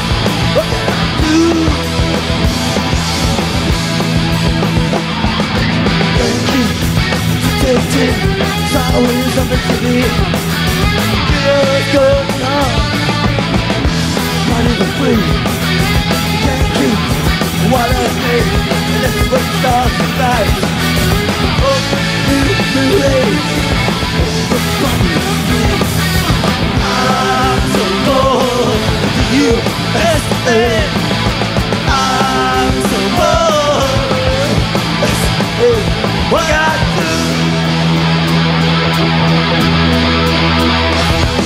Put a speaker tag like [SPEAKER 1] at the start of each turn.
[SPEAKER 1] What can I do? Thank you for tasting. It's always something to me. Just going on. Not even free. Thank you for what I made. And this is what stars tonight. Oh, new ways. The funny things. I'm so bored to you, S.A. I'm so bored, S.A. What can I do?